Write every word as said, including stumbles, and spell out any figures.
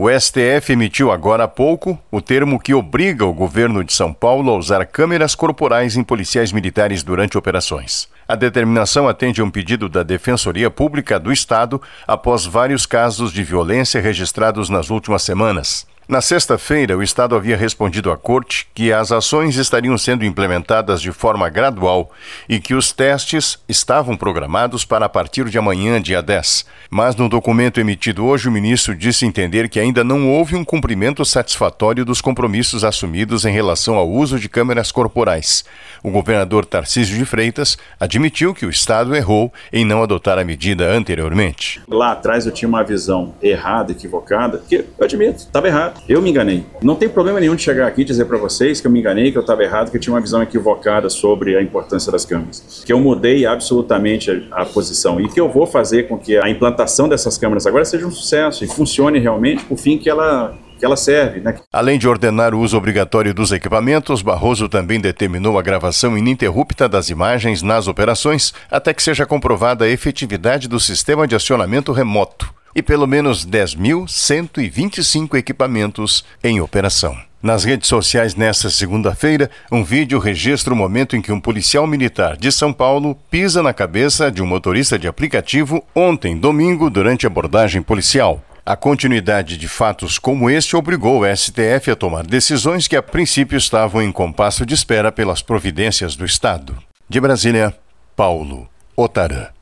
O S T F emitiu agora há pouco o termo que obriga o governo de São Paulo a usar câmeras corporais em policiais militares durante operações. A determinação atende a um pedido da Defensoria Pública do Estado após vários casos de violência registrados nas últimas semanas. Na sexta-feira, o Estado havia respondido à Corte que as ações estariam sendo implementadas de forma gradual e que os testes estavam programados para a partir de amanhã, dia dez. Mas no documento emitido hoje, o ministro disse entender que ainda não houve um cumprimento satisfatório dos compromissos assumidos em relação ao uso de câmeras corporais. O governador Tarcísio de Freitas admitiu que o Estado errou em não adotar a medida anteriormente. Lá atrás eu tinha uma visão errada, equivocada, que eu admito, estava errado. Eu me enganei. Não tem problema nenhum de chegar aqui e dizer para vocês que eu me enganei, que eu estava errado, que eu tinha uma visão equivocada sobre a importância das câmeras. Que eu mudei absolutamente a, a posição e que eu vou fazer com que a implantação dessas câmeras agora seja um sucesso e funcione realmente para o fim que ela... que ela serve, né? Além de ordenar o uso obrigatório dos equipamentos, Barroso também determinou a gravação ininterrupta das imagens nas operações até que seja comprovada a efetividade do sistema de acionamento remoto e pelo menos dez mil cento e vinte e cinco equipamentos em operação. Nas redes sociais nesta segunda-feira, um vídeo registra o momento em que um policial militar de São Paulo pisa na cabeça de um motorista de aplicativo ontem, domingo, durante abordagem policial. A continuidade de fatos como este obrigou o S T F a tomar decisões que a princípio estavam em compasso de espera pelas providências do Estado. De Brasília, Paulo Otarã.